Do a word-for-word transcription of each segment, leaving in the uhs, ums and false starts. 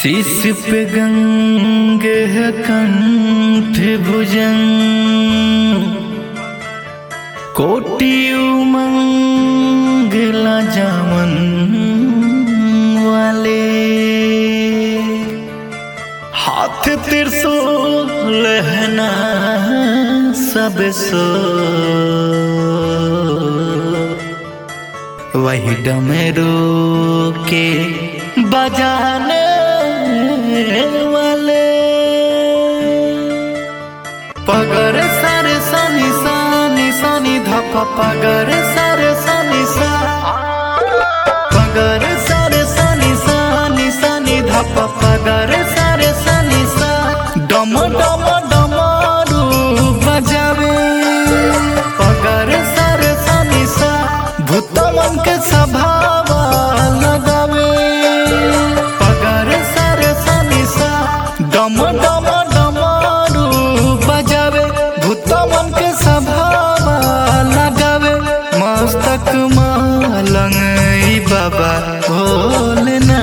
शीश पे गंगे है कंठ भुजंग, कोटि उमंग ला जामन वाले, हाथ त्रिशूल लहना सब सो, वही डमरू के बजाने वाले। पगर सर सनी सनी सनी धप पगर सर सनी सा, पगर सर सनी सनी सनी धप पगर सर सनी सा, डम डम डमरू बजावे। पगर सर सनी सा भूत मन के स्वभाव लगावे। पगर सर सनी सा डम डम डमरू बजावे, भूत मन के स्वभाव लगावे। मस्तक मालंग बाबा भोलेना,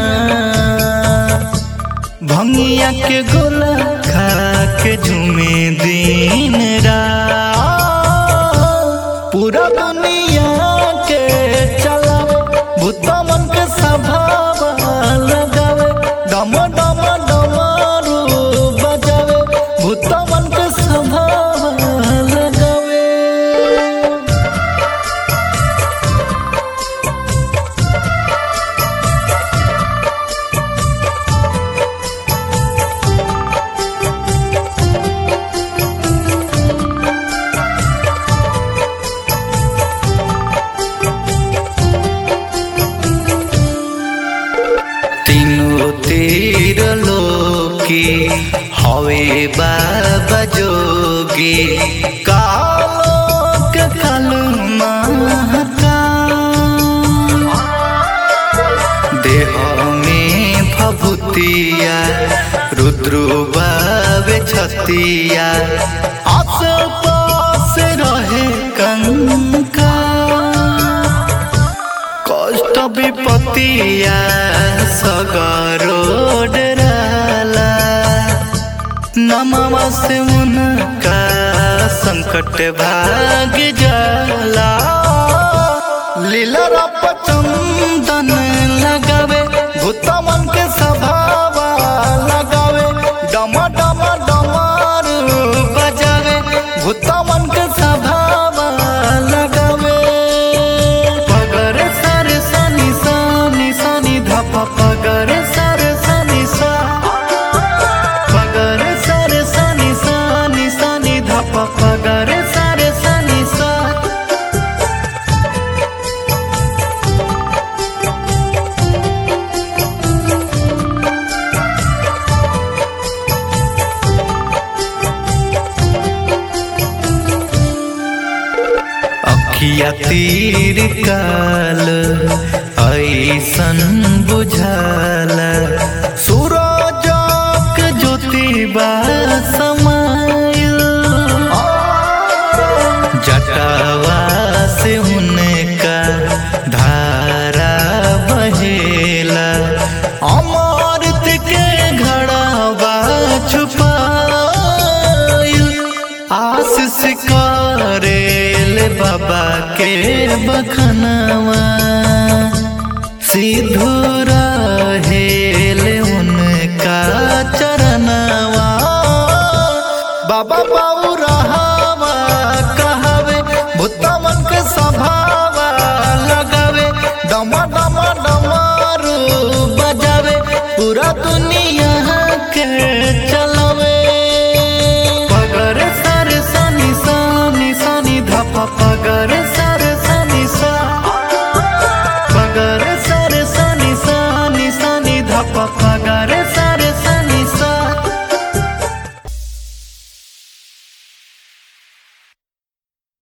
भंगिया के गोला खा के झूमे दिन रात, पूरा दुनिया के चलावे। भूत मन के स्वभाव लगावे, डम डम डमरू बजावे, भूत मन के स्वभाव लगावे। तीनों तीर लोकी हवे बाबा जोगी, कालो के काल महका, देह में भभूतिया रुद्र बाबे छतिया, आस पास रहे कंका, कष्ट विपतिया सगरो डराला। नमवा से उनका संकट भाग जाला, लीला रप चंदन लगावे, भूत मन के स्वभाव लगावे। डम डम डमरू बजावे, भूत मन के स्वभाव लगावे। पगर सर सनी सनी सनी धप पगर सर सनी सा, पगर सर सनी सनी सनी धप पगर सर सनी सा। अखिया तीर काल ऐसन बुझाला, सूरज के ज्योति बा समाइल, जटावा से उनका धारा बहेला, अमृत के घड़ावा छुपाइल। आशीष करेल बाबा के बखनवा, सिद्धू रहेल उनका चरणवा। बाबा